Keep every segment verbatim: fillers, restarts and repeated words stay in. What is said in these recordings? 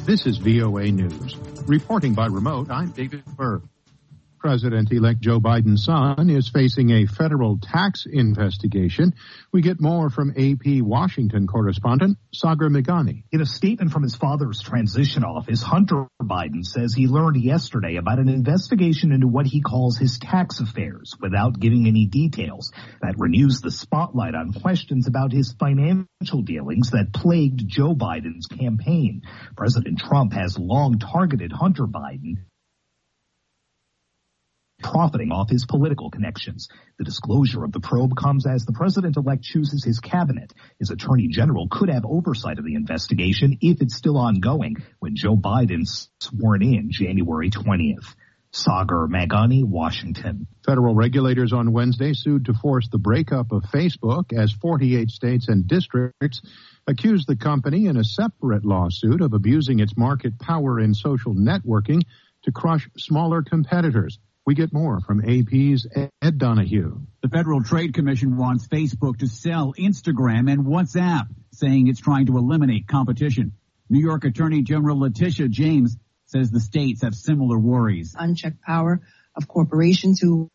This is V O A News. Reporting by remote, I'm David Burr. President-elect Joe Biden's son is facing a federal tax investigation. We get more from A P Washington correspondent Sagar Meghani. In a statement from his father's transition office, Hunter Biden says he learned yesterday about an investigation into what he calls his tax affairs without giving any details. That renews the spotlight on questions about his financial dealings that plagued Joe Biden's campaign. President Trump has long targeted Hunter Biden, profiting off his political connections. The disclosure of the probe comes as the president-elect chooses his cabinet. His attorney general could have oversight of the investigation if it's still ongoing when Joe Biden's sworn in January twentieth. Sagar Meghani, Washington. Federal regulators on Wednesday sued to force the breakup of Facebook as forty-eight states and districts accused the company in a separate lawsuit of abusing its market power in social networking to crush smaller competitors. We get more from A P's Ed Donahue. The Federal Trade Commission wants Facebook to sell Instagram and WhatsApp, saying it's trying to eliminate competition. New York Attorney General Letitia James says the states have similar worries. Unchecked power of corporations who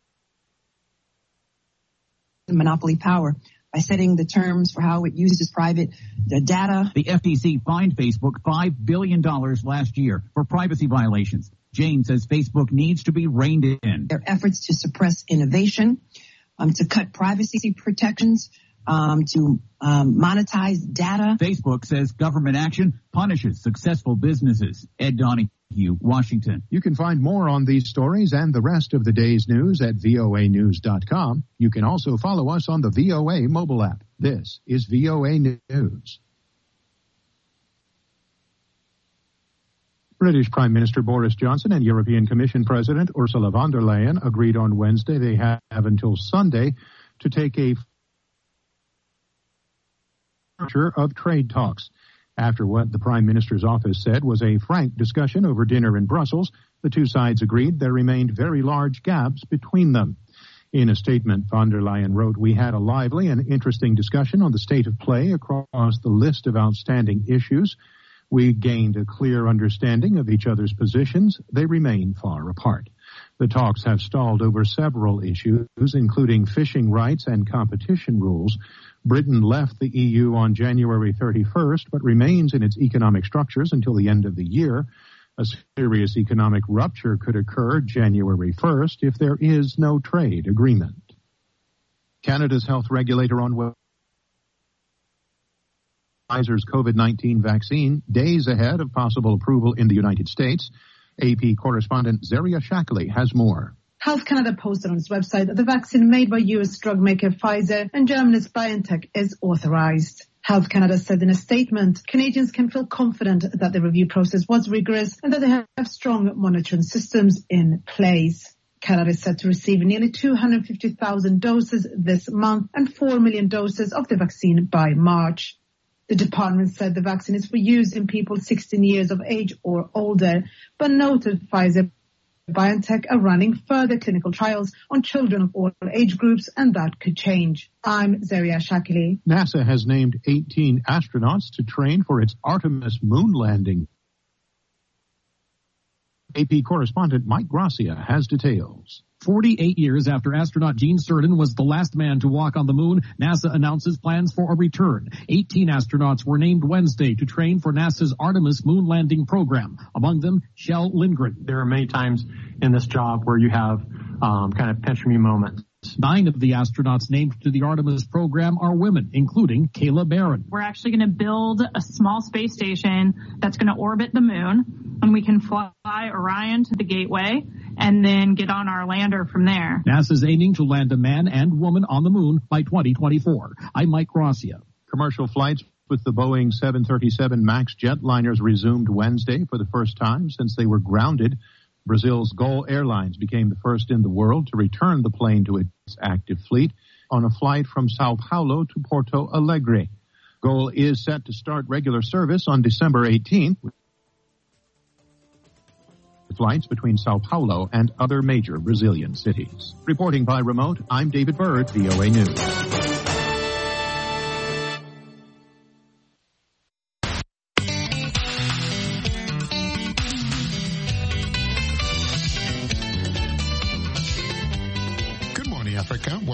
monopoly power by setting the terms for how it uses private data. The F T C fined Facebook five billion dollars last year for privacy violations. James says Facebook needs to be reined in. Their efforts to suppress innovation, um, to cut privacy protections, um, to um, monetize data. Facebook says government action punishes successful businesses. Ed Donahue, Washington. You can find more on these stories and the rest of the day's news at V O A news dot com. You can also follow us on the V O A mobile app. This is V O A News. British Prime Minister Boris Johnson and European Commission President Ursula von der Leyen agreed on Wednesday they have until Sunday to take a future of trade talks. After what the Prime Minister's office said was a frank discussion over dinner in Brussels, the two sides agreed there remained very large gaps between them. In a statement, von der Leyen wrote, "We had a lively and interesting discussion on the state of play across the list of outstanding issues. We gained a clear understanding of each other's positions. They remain far apart." The talks have stalled over several issues, including fishing rights and competition rules. Britain left the E U on January thirty-first, but remains in its economic structures until the end of the year. A serious economic rupture could occur January first if there is no trade agreement. Canada's health regulator on Pfizer's COVID nineteen vaccine, days ahead of possible approval in the United States. A P correspondent Zaria Shackley has more. Health Canada posted on its website that the vaccine made by U S drug maker Pfizer and Germany's BioNTech is authorized. Health Canada said in a statement, Canadians can feel confident that the review process was rigorous and that they have strong monitoring systems in place. Canada is set to receive nearly two hundred fifty thousand doses this month and four million doses of the vaccine by March. The department said the vaccine is for use in people sixteen years of age or older, but noted Pfizer and BioNTech are running further clinical trials on children of all age groups, and that could change. I'm Zaria Shakili. NASA has named eighteen astronauts to train for its Artemis moon landing. A P correspondent Mike Gracia has details. forty-eight years after astronaut Gene Cernan was the last man to walk on the moon, NASA announces plans for a return. eighteen astronauts were named Wednesday to train for NASA's Artemis moon landing program. Among them, Kjell Lindgren. There are many times in this job where you have um, kind of pinch me moments. Nine of the astronauts named to the Artemis program are women, including Kayla Barron. We're actually going to build a small space station that's going to orbit the moon, and we can fly Orion to the Gateway and then get on our lander from there. NASA's aiming to land a man and woman on the moon by twenty twenty-four. I'm Mike Gracia. Commercial flights with the Boeing seven thirty-seven MAX jetliners resumed Wednesday for the first time since they were grounded. Brazil's Gol Airlines became the first in the world to return the plane to its active fleet on a flight from Sao Paulo to Porto Alegre. Gol is set to start regular service on December eighteenth. Flights between Sao Paulo and other major Brazilian cities. Reporting by remote, I'm David Bird, V O A News.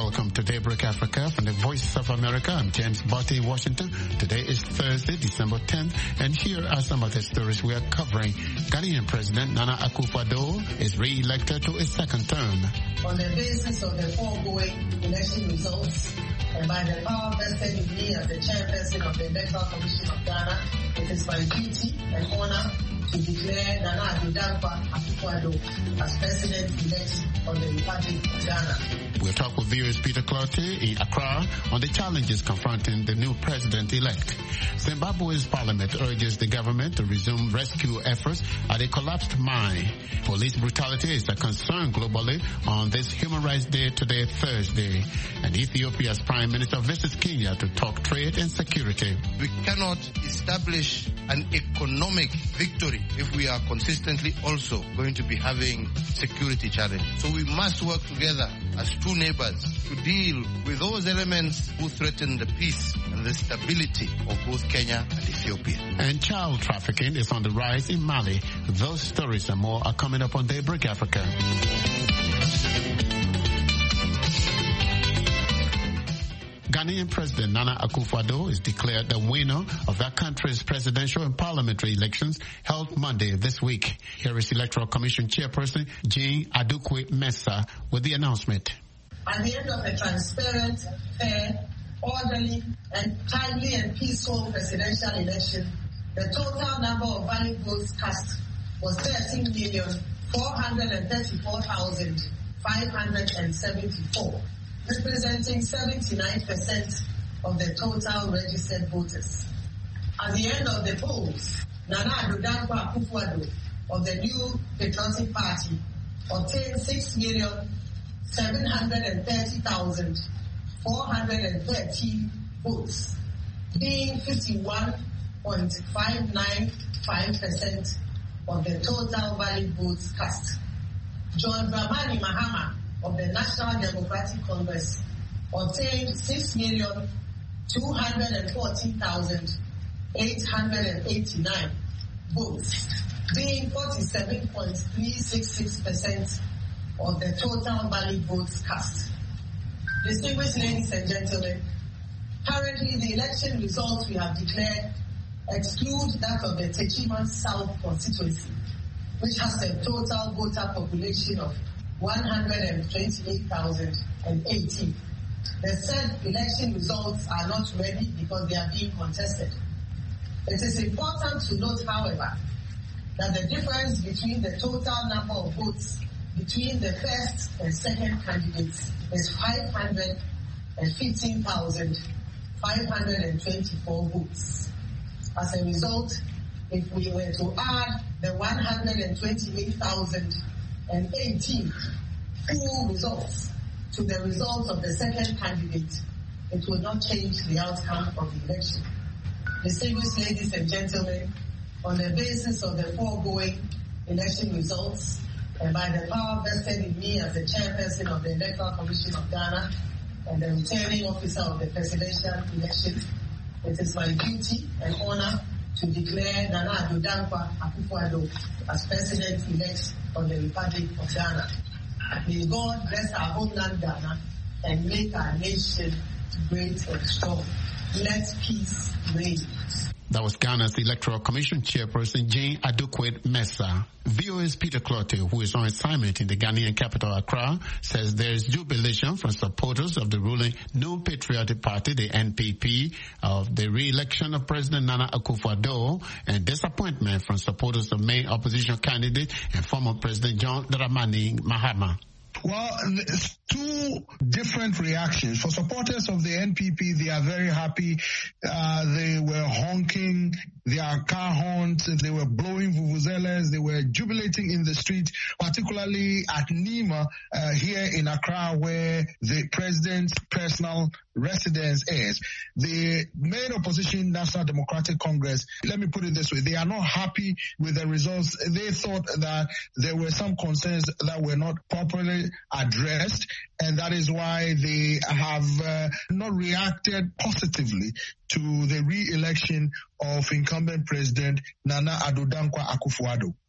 welcome to Daybreak Africa from the Voice of America. I'm James Barty in Washington. Today is Thursday, December tenth, and here are some of the stories we are covering. Ghanaian President Nana Akufo-Addo is re-elected to a second term. On the basis of the foregoing election results, and by the power vested in me as the chairperson of the Electoral Commission of Ghana, it is my duty and honor to declare Nana Addo Dankwa Akufo-Addo as president-elect of the Republic of Ghana. We'll talk with V O A's Peter Clottey in Accra on the challenges confronting the new president-elect. Zimbabwe's parliament urges the government to resume rescue efforts at a collapsed mine. Police brutality is a concern globally on this Human Rights Day today, Thursday. And Ethiopia's prime minister visits Kenya to talk trade and security. We cannot establish an economic victory if we are consistently also going to be having security challenges. So we must work together as two neighbors to deal with those elements who threaten the peace and the stability of both Kenya and Ethiopia. And child trafficking is on the rise in Mali. Those stories and more are coming up on Daybreak Africa. Ghanaian President Nana Akufo-Addo is declared the winner of that country's presidential and parliamentary elections held Monday this week. Here is Electoral Commission Chairperson Jean Adukwe-Mensah with the announcement. At the end of a transparent, fair, orderly, and timely and peaceful presidential election, the total number of valid votes cast was thirteen million four hundred thirty-four thousand five hundred seventy-four. Representing seventy-nine percent of the total registered voters. At the end of the polls, Nana Addo Dankwa Akufo-Addo of the New Patriotic Party obtained six million seven hundred thirty thousand four hundred thirteen votes, being fifty-one point five nine five percent of the total valid votes cast. John Dramani Mahama of the National Democratic Congress obtained six million two hundred fourteen thousand eight hundred eighty-nine votes, being forty-seven point three six six percent of the total valid votes cast. Distinguished ladies and gentlemen, currently the election results we have declared exclude that of the Techiman South constituency, which has a total voter population of one hundred twenty-eight thousand eighteen. The said election results are not ready because they are being contested. It is important to note, however, that the difference between the total number of votes between the first and second candidates is five hundred fifteen thousand five hundred twenty-four votes. As a result, if we were to add the one hundred twenty-eight thousand eighteen full results to the results of the second candidate, it will not change the outcome of the election. Distinguished ladies and gentlemen, on the basis of the foregoing election results, and by the power vested in me as the chairperson of the Electoral Commission of Ghana and the returning officer of the presidential election, it is my duty and honor to declare Nana Addo Dankwa Akufo-Addo as president-elect of the Republic of Ghana. May God bless our homeland Ghana and make our nation great and strong. Let peace reign. That was Ghana's Electoral Commission Chairperson Jean Adukwe-Mensah. V O A's Peter Clottey, who is on assignment in the Ghanaian capital Accra, says there is jubilation from supporters of the ruling New Patriotic Party, the N P P, of the re-election of President Nana Akufo-Addo, and disappointment from supporters of main opposition candidate and former President John Dramani Mahama. Well, it's two different reactions. For supporters of the N P P, they are very happy. Uh, they were honking their car horns, they were blowing vuvuzelas, they were jubilating in the street, particularly at Nima uh, here in Accra, where the president's personal residence is. The main opposition, National Democratic Congress, let me put it this way, they are not happy with the results. They thought that there were some concerns that were not properly addressed, and that is why they have uh, not reacted positively to the re-election of incumbent President Nana Addo Dankwa Akufo-Addo.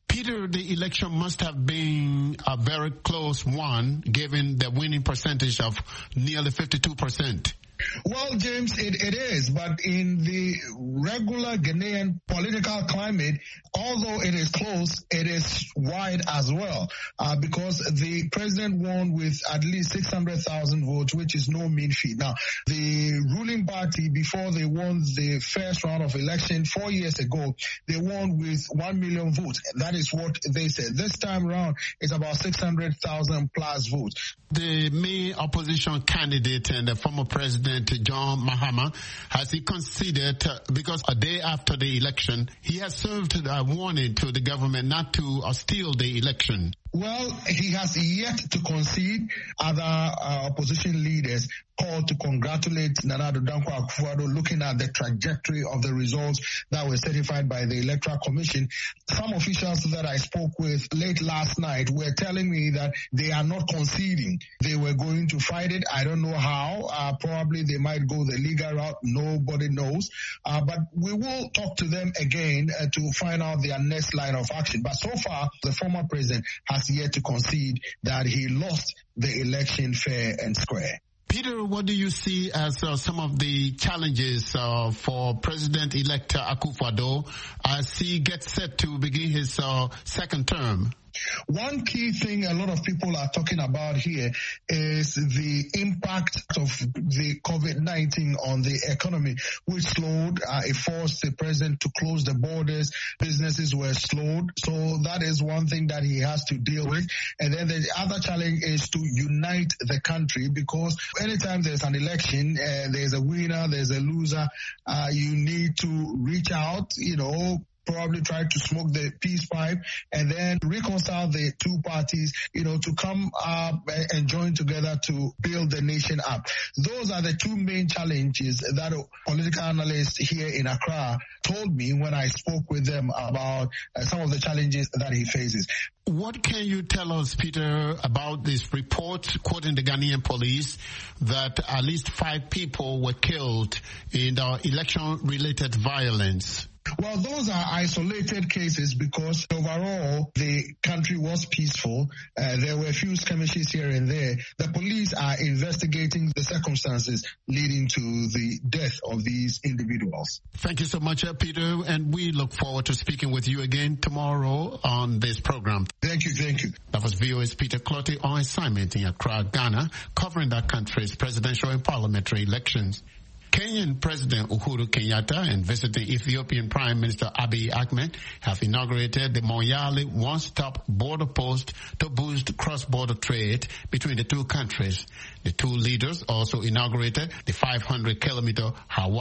Peter, the election must have been a very close one, given the winning percentage of nearly fifty-two percent. Well, James, it, it is, but in the regular Ghanaian political climate, although it is close, it is wide as well, uh, because the president won with at least six hundred thousand votes, which is no mean feat. Now, the ruling party, before they won the first round of election four years ago, they won with one million votes. That is what they said. This time around, it's about six hundred thousand plus votes. The main opposition candidate and the former president, John Mahama, has he conceded, uh, because a day after the election, he has served a warning to the government not to uh, steal the election. Well, he has yet to concede. Other uh, opposition leaders called to congratulate Nana Addo Dankwa Akufo-Addo, looking at the trajectory of the results that were certified by the Electoral Commission. Some officials that I spoke with late last night were telling me that they are not conceding. They were going to fight it. I don't know how. Uh, probably they might go the legal route. Nobody knows. Uh, but we will talk to them again uh, to find out their next line of action. But so far, the former president has yet to concede that he lost the election fair and square. Peter, what do you see as uh, some of the challenges uh, for President-elect Akufo-Addo as he gets set to begin his uh, second term? One key thing a lot of people are talking about here is the impact of the COVID nineteen on the economy, which slowed. Uh, it forced the president to close the borders. Businesses were slowed. So that is one thing that he has to deal with. And then the other challenge is to unite the country, because anytime there's an election, uh, there's a winner, there's a loser. Uh, you need to reach out, you know, probably try to smoke the peace pipe and then reconcile the two parties, you know, to come up and join together to build the nation up. Those are the two main challenges that political analysts here in Accra told me when I spoke with them about uh, some of the challenges that he faces. What can you tell us, Peter, about this report quoting the Ghanaian police that at least five people were killed in the election-related violence? Well, those are isolated cases because overall the country was peaceful. Uh, there were a few skirmishes here and there. The police are investigating the circumstances leading to the death of these individuals. Thank you so much, uh, Peter, and we look forward to speaking with you again tomorrow on this program. Thank you, thank you. That was V O A's Peter Clottey on assignment in Accra, Ghana, covering that country's presidential and parliamentary elections. Kenyan President Uhuru Kenyatta and visiting Ethiopian Prime Minister Abiy Ahmed have inaugurated the Moyale one-stop border post to boost cross-border trade between the two countries. The two leaders also inaugurated the five hundred kilometer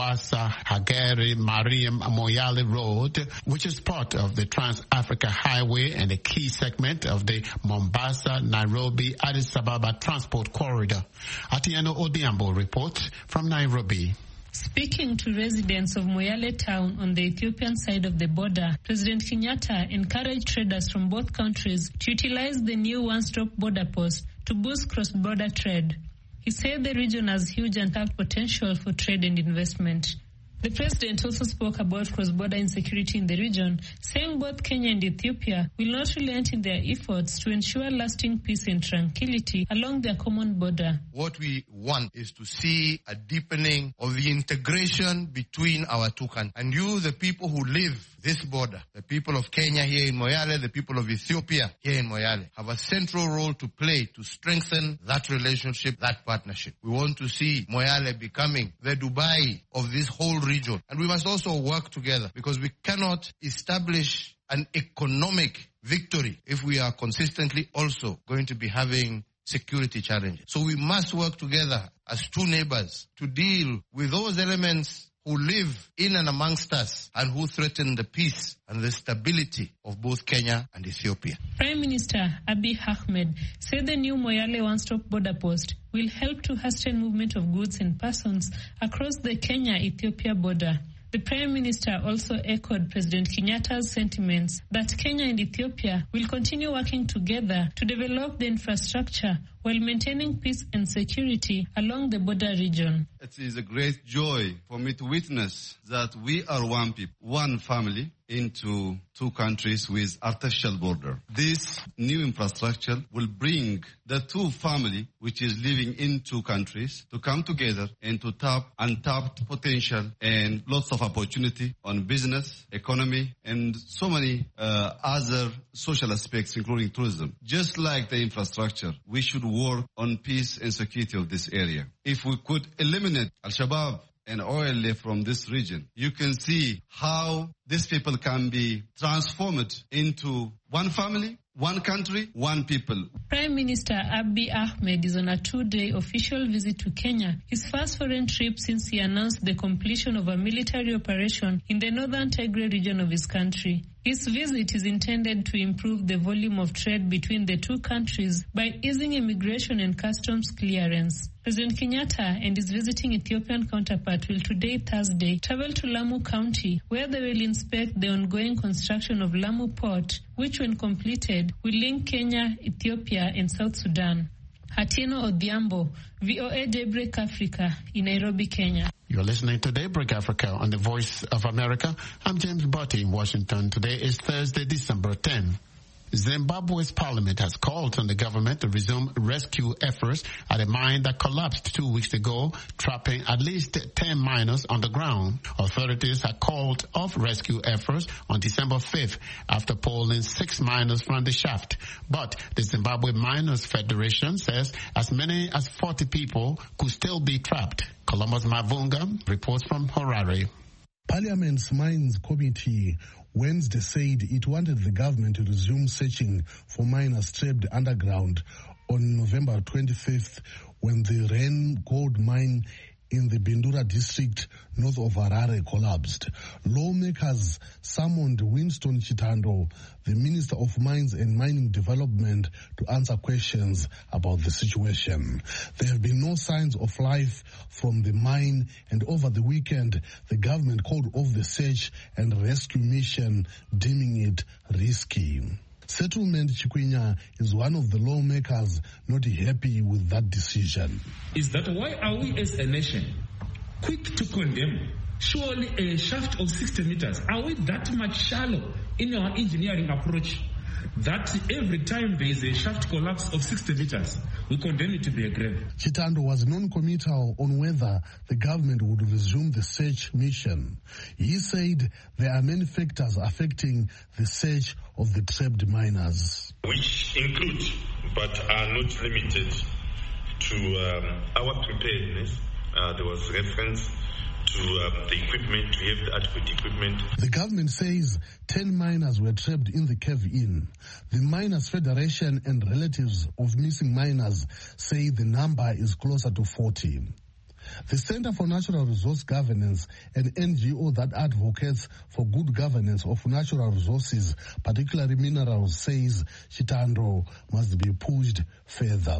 Hawassa-Hagere-Mariam-Moyale Road, which is part of the Trans-Africa Highway and a key segment of the Mombasa-Nairobi-Addis Ababa Transport Corridor. Atieno Odiambo reports from Nairobi. Speaking to residents of Moyale town on the Ethiopian side of the border, President Kenyatta encouraged traders from both countries to utilize the new one-stop border post to boost cross-border trade. He said the region has huge untapped potential for trade and investment. The president also spoke about cross-border insecurity in the region, saying both Kenya and Ethiopia will not relent in their efforts to ensure lasting peace and tranquility along their common border. What we want is to see a deepening of the integration between our two countries. And you, the people who live this border, the people of Kenya here in Moyale, the people of Ethiopia here in Moyale, have a central role to play to strengthen that relationship, that partnership. We want to see Moyale becoming the Dubai of this whole region. And we must also work together because we cannot establish an economic victory if we are consistently also going to be having security challenges. So we must work together as two neighbors to deal with those elements who live in and amongst us and who threaten the peace and the stability of both Kenya and Ethiopia. Prime Minister Abiy Ahmed said the new Moyale one-stop border post will help to hasten movement of goods and persons across the Kenya-Ethiopia border. The Prime Minister also echoed President Kenyatta's sentiments that Kenya and Ethiopia will continue working together to develop the infrastructure while maintaining peace and security along the border region. It is a great joy for me to witness that we are one people, one family, into two countries with artificial border. This new infrastructure will bring the two family, which is living in two countries, to come together and to tap untapped potential and lots of opportunity on business, economy, and so many uh, other social aspects, including tourism. Just like the infrastructure, we should work on peace and security of this area. If we could eliminate Al-Shabaab and O L A from this region, you can see how these people can be transformed into one family, one country, one people. Prime Minister Abiy Ahmed is on a two-day official visit to Kenya, his first foreign trip since he announced the completion of a military operation in the northern Tigray region of his country. His visit is intended to improve the volume of trade between the two countries by easing immigration and customs clearance. President Kenyatta and his visiting Ethiopian counterpart will today, Thursday, travel to Lamu County, where they will inspect the ongoing construction of Lamu Port, which when completed will link Kenya, Ethiopia, and South Sudan. Hatino Odhiambo, V O A Daybreak Africa, in Nairobi, Kenya. You're listening to Daybreak Africa on the Voice of America. I'm James Botti in Washington. Today is Thursday, December tenth. Zimbabwe's parliament has called on the government to resume rescue efforts at a mine that collapsed two weeks ago, trapping at least ten miners underground. Authorities had called off rescue efforts on December fifth after pulling six miners from the shaft. But the Zimbabwe Miners Federation says as many as forty people could still be trapped. Columbus Mavunga reports from Harare. Parliament's Mines Committee Wednesday said it wanted the government to resume searching for miners trapped underground on November twenty-fifth when the Ren gold mine in the Bindura district north of Harare collapsed. Lawmakers summoned Winston Chitando, the Minister of Mines and Mining Development, to answer questions about the situation. There have been no signs of life from the mine, and over the weekend, the government called off the search and rescue mission, deeming it risky. Settlement Chikwinya is one of the lawmakers not happy with that decision. Is that why are we as a nation quick to condemn? Surely a shaft of sixty meters, are we that much shallow in our engineering approach that every time there is a shaft collapse of sixty meters, we condemn it to be a grave? Chitando was non-committal on whether the government would resume the search mission. He said there are many factors affecting the search of the trapped miners, which include but are not limited to um, our preparedness. Uh, there was reference to uh, the equipment, to have the adequate equipment. The government says ten miners were trapped in the cave-in. The Miners Federation and relatives of missing miners say the number is closer to forty. The Center for Natural Resource Governance, an N G O that advocates for good governance of natural resources, particularly minerals, says Chitando must be pushed further.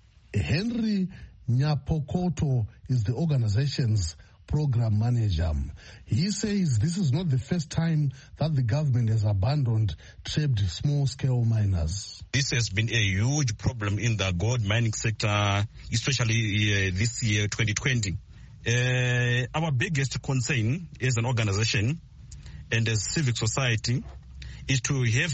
Henry Nyapokoto is the organization's program manager. He says this is not the first time that the government has abandoned trapped small-scale miners. This has been a huge problem in the gold mining sector, especially uh, this year, twenty twenty. Uh, our biggest concern as an organization and as civic society is to have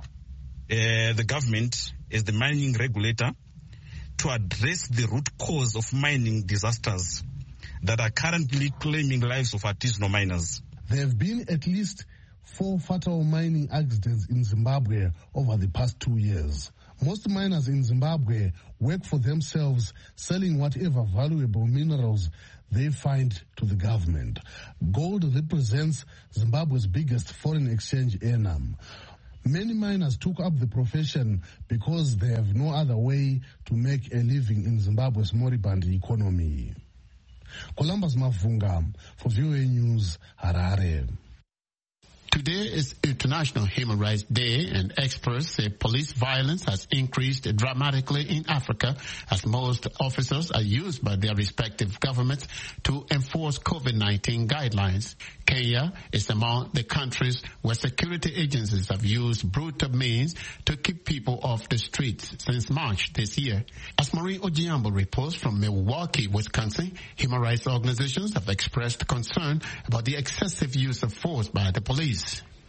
uh, the government as the mining regulator to address the root cause of mining disasters that are currently claiming lives of artisanal miners. There have been at least four fatal mining accidents in Zimbabwe over the past two years. Most miners in Zimbabwe work for themselves, selling whatever valuable minerals they find to the government. Gold represents Zimbabwe's biggest foreign exchange earner. Many miners took up the profession because they have no other way to make a living in Zimbabwe's moribund economy. Columbus Mavunga for V O A News, Harare. Today is International Human Rights Day, and experts say police violence has increased dramatically in Africa as most officers are used by their respective governments to enforce COVID nineteen guidelines. Kenya is among the countries where security agencies have used brutal means to keep people off the streets since March this year. As Maureen Ojiambo reports from Milwaukee, Wisconsin, human rights organizations have expressed concern about the excessive use of force by the police.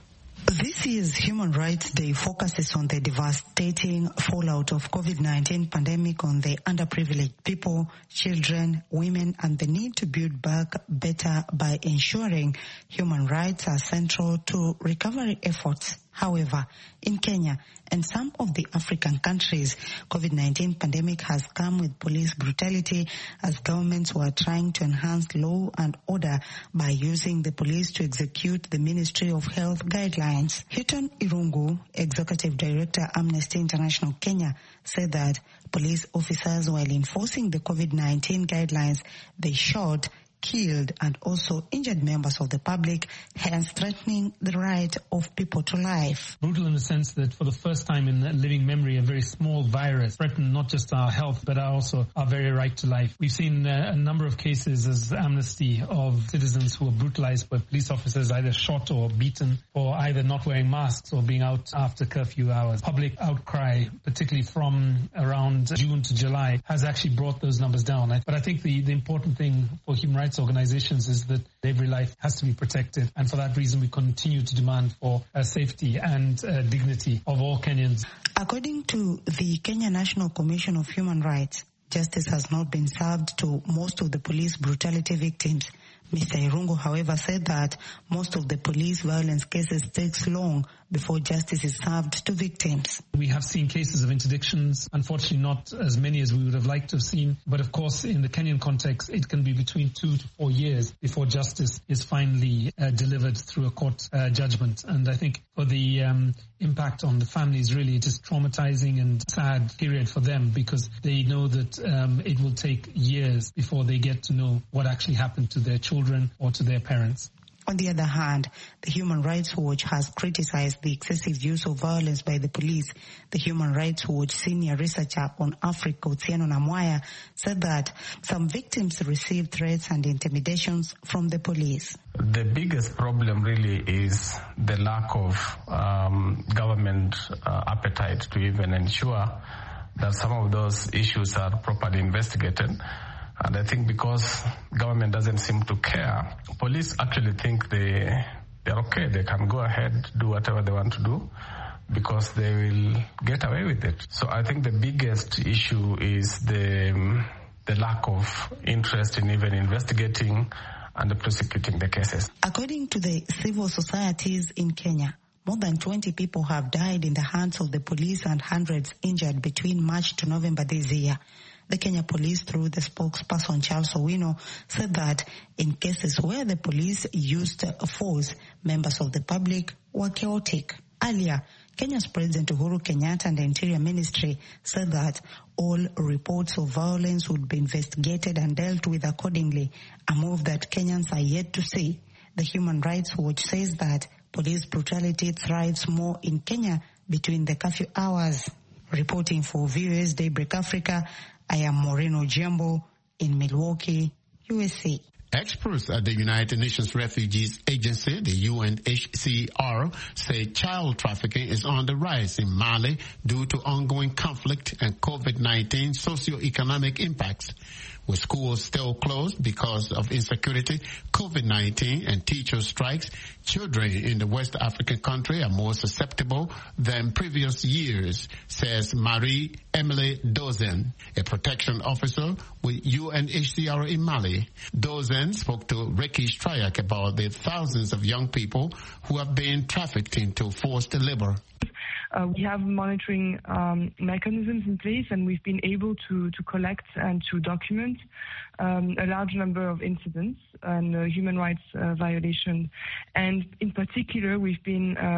This year's Human Rights Day focuses on the devastating fallout of COVID nineteen pandemic on the underprivileged people, children, women, and the need to build back better by ensuring human rights are central to recovery efforts. However, in Kenya and some of the African countries, COVID nineteen pandemic has come with police brutality as governments were trying to enhance law and order by using the police to execute the Ministry of Health guidelines. Hilton Irungu, Executive Director, Amnesty International Kenya, said that police officers, while enforcing the COVID nineteen guidelines, they shot, killed and also injured members of the public, hence threatening the right of people to life. Brutal in the sense that for the first time in living memory, a very small virus threatened not just our health, but also our very right to life. We've seen uh, a number of cases as Amnesty of citizens who were brutalized by police officers, either shot or beaten, or either not wearing masks or being out after curfew hours. Public outcry, particularly from around June to July, has actually brought those numbers down. But I think the, the important thing for human rights organizations is that every life has to be protected, and for that reason we continue to demand for uh, safety and uh, dignity of all Kenyans. According to the Kenya National Commission of Human Rights, justice has not been served to most of the police brutality victims. Mister Irungu, however, said that most of the police violence cases takes long before justice is served to victims. We have seen cases of interdictions, unfortunately not as many as we would have liked to have seen, but of course in the Kenyan context it can be between two to four years before justice is finally uh, delivered through a court uh, judgment. And I think for the um, impact on the families, really it is traumatizing and sad period for them, because they know that um, it will take years before they get to know what actually happened to their children or to their parents. On the other hand, the Human Rights Watch has criticized the excessive use of violence by the police. The Human Rights Watch senior researcher on Africa, Otieno Namwaya, said that some victims receive threats and intimidations from the police. The biggest problem really is the lack of um, government uh, appetite to even ensure that some of those issues are properly investigated. And I think because government doesn't seem to care, police actually think they, they're okay. They can go ahead, do whatever they want to do, because they will get away with it. So I think the biggest issue is the, the lack of interest in even investigating and prosecuting the cases. According to the civil societies in Kenya, more than twenty people have died in the hands of the police and hundreds injured between March to November this year. The Kenya Police, through the spokesperson Charles Owino, said that in cases where the police used force, members of the public were chaotic. Earlier, Kenya's President Uhuru Kenyatta and the Interior Ministry said that all reports of violence would be investigated and dealt with accordingly, a move that Kenyans are yet to see. The Human Rights Watch says that police brutality thrives more in Kenya between the curfew hours. Reporting for V O A's Daybreak Africa, I am Maureen Ojiambo in Milwaukee, U S A. Experts at the United Nations Refugees Agency, the U N H C R, say child trafficking is on the rise in Mali due to ongoing conflict and COVID nineteen socioeconomic impacts. With schools still closed because of insecurity, COVID nineteen and teacher strikes, children in the West African country are more susceptible than previous years, says Marie-Emily Dozen, a protection officer with U N H C R in Mali. Dozen spoke to Ricky Stryak about the thousands of young people who have been trafficked into forced labor. Uh, we have monitoring um, mechanisms in place, and we've been able to, to collect and to document um, a large number of incidents and uh, human rights uh, violations. And in particular, we've been uh,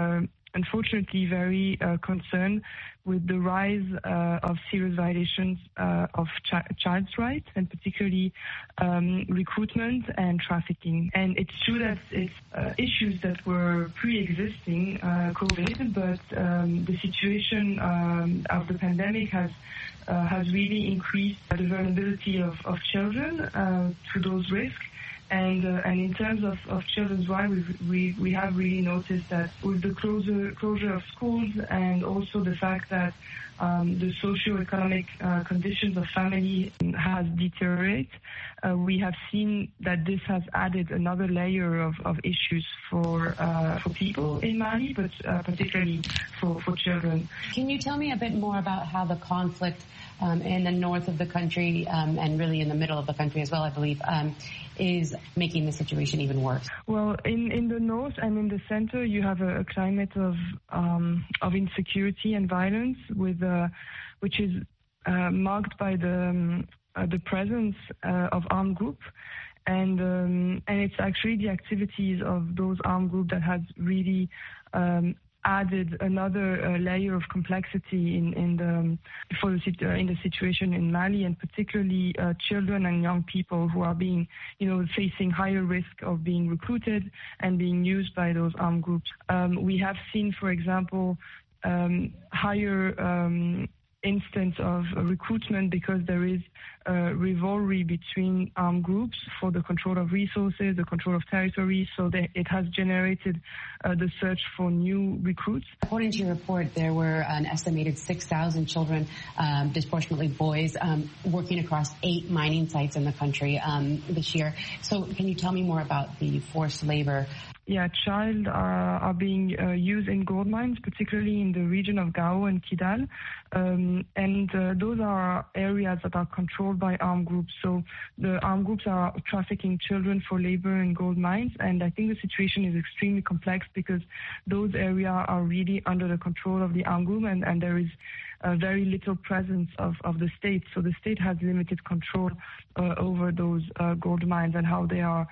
unfortunately very uh, concerned with the rise uh, of serious violations uh, of ch- child's rights, and particularly um, recruitment and trafficking. And it's true that it's uh, issues that were pre-existing uh, COVID, but um, the situation um, of the pandemic has uh, has really increased the vulnerability of, of children uh, to those risks. And uh, and in terms of, of children's rights, we we have really noticed that with the closure closure of schools, and also the fact that um, the socio-economic uh, conditions of family has deteriorated, uh, we have seen that this has added another layer of, of issues for uh, for people in Mali, but uh, particularly for, for children. Can you tell me a bit more about how the conflict um, in the north of the country um, and really in the middle of the country as well, I believe, um, is making the situation even worse? Well, in, in the north and in the center, you have a, a climate of um, of insecurity and violence, with uh, which is uh, marked by the um, uh, the presence uh, of armed groups, and um, and it's actually the activities of those armed groups that has really um, added another uh, layer of complexity in in the for the uh, in the situation in Mali, and particularly uh, children and young people who are being, you know, facing higher risk of being recruited and being used by those armed groups. Um, we have seen, for example, um, higher um, instance of uh, recruitment because there is a rivalry between armed groups for the control of resources, the control of territory, so that it has generated uh, the search for new recruits. According to your report, there were an estimated six thousand children, um, disproportionately boys, um, working across eight mining sites in the country um, this year. So can you tell me more about the forced labor? Yeah, child are, are being uh, used in gold mines, particularly in the region of Gao and Kidal. Um, and uh, those are areas that are controlled by armed groups. So the armed groups are trafficking children for labor in gold mines. And I think the situation is extremely complex because those areas are really under the control of the armed group, and, and there is uh, very little presence of, of the state. So the state has limited control uh, over those uh, gold mines and how they are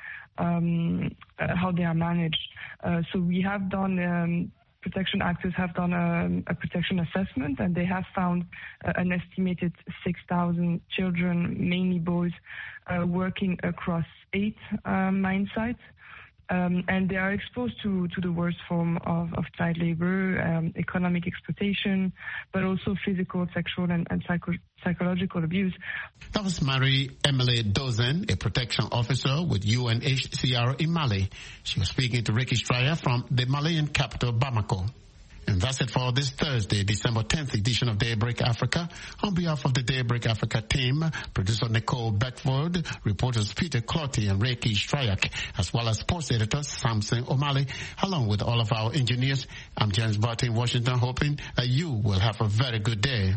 Um, uh, how they are managed. Uh, so we have done, um, protection actors have done a, a protection assessment, and they have found uh, an estimated six thousand children, mainly boys, uh, working across eight uh, mine sites. Um, and they are exposed to, to the worst form of, of child labor, um, economic exploitation, but also physical, sexual, and, and psycho, psychological abuse. That was Marie-Emily Dozen, a protection officer with U N H C R in Mali. She was speaking to Ricky Stryer from the Malian capital, Bamako. And that's it for this Thursday, December tenth edition of Daybreak Africa. On behalf of the Daybreak Africa team, producer Nicole Beckford, reporters Peter Clotty and Reiki Stryak, as well as sports editor Samson O'Malley, along with all of our engineers, I'm James Barton in Washington, hoping that you will have a very good day.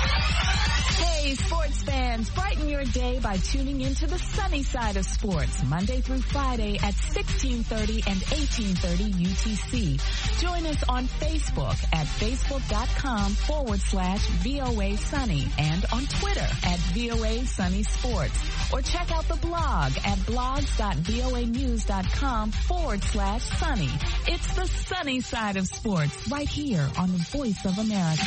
Hey, sports fans, brighten your day by tuning into the sunny side of sports, Monday through Friday at sixteen thirty and eighteen thirty U T C. Join us on Facebook at facebook.com forward slash VOA Sunny and on Twitter at VOA Sunny Sports. Or check out the blog at blogs.voanews.com forward slash sunny. It's the sunny side of sports right here on the Voice of America.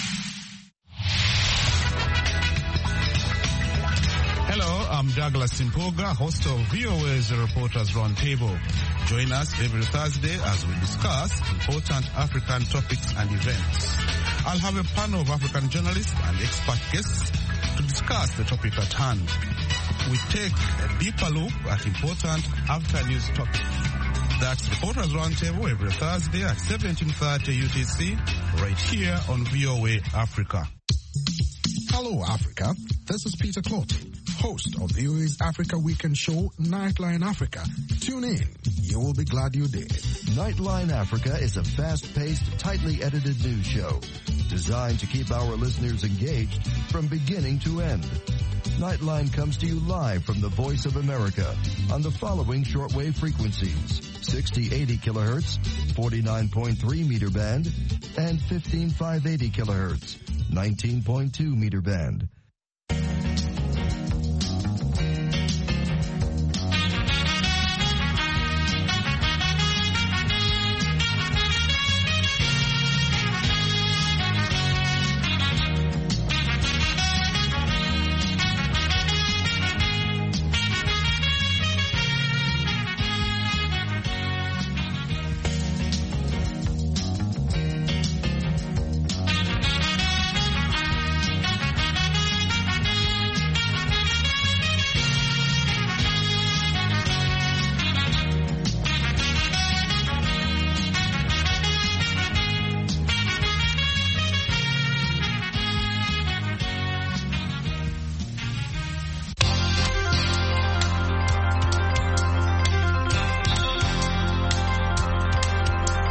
Hello, I'm Douglas Simpoga, host of VOA's Reporters Roundtable. Join us every Thursday as we discuss important African topics and events. I'll have a panel of African journalists and expert guests to discuss the topic at hand. We take a deeper look at important African news topics. That's Reporters Roundtable every Thursday at seventeen thirty U T C, right here on V O A Africa. Hello, Africa. This is Peter Clotty, host of V O A's Africa Weekend Show, Nightline Africa. Tune in. You will be glad you did. Nightline Africa is a fast-paced, tightly edited news show designed to keep our listeners engaged from beginning to end. Nightline comes to you live from the Voice of America on the following shortwave frequencies: sixty eighty kilohertz, forty-nine point three meter band, and fifteen five eighty kilohertz, nineteen point two meter band.